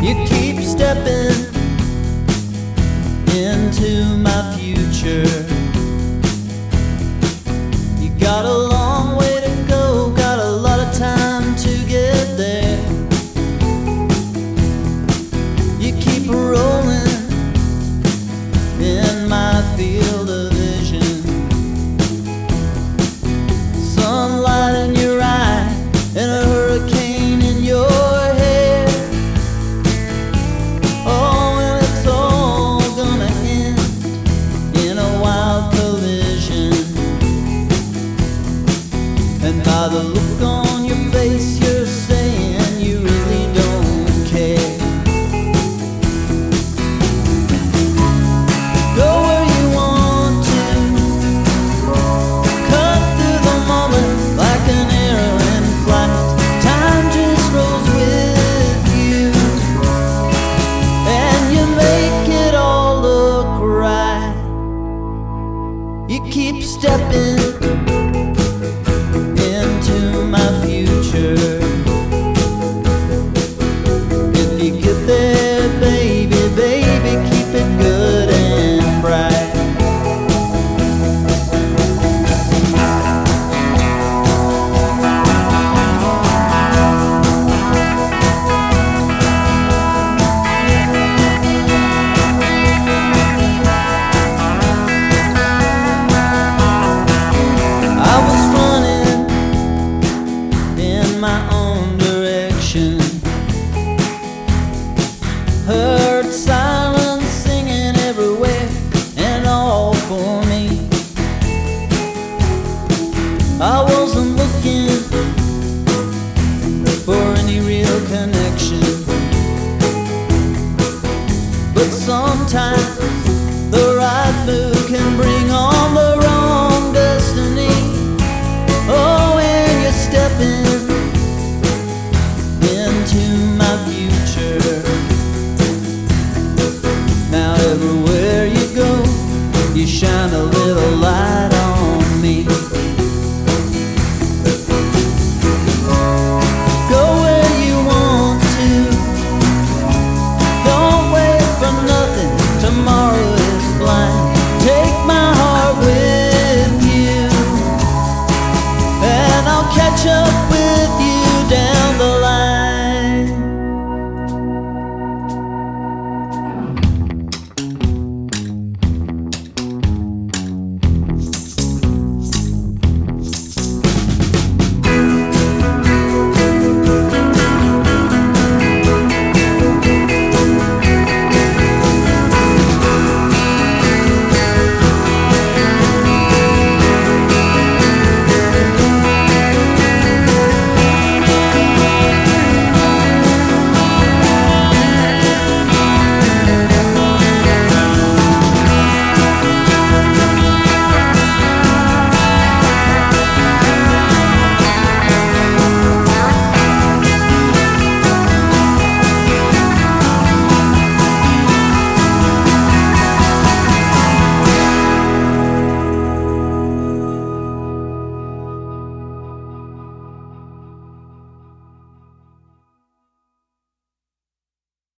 You keep stepping into my future. You got a long way to go, got a lot of time to get there. You keep rolling in my field of vision. Sunlight in your eye and a hurricane in your hair. Oh, and it's all gonna end in a wild collision. And by the look on your face, you're saying you really don't care. Go where you want to, cut through the moment like an arrow in flight. Time just rolls with you, and you make it all look right. You keep stepping into my future. If you get there, baby, baby, keep it good and bright. I was running in my own direction, heard silence singing everywhere and all for me. I wasn't looking for any real connection, but sometimes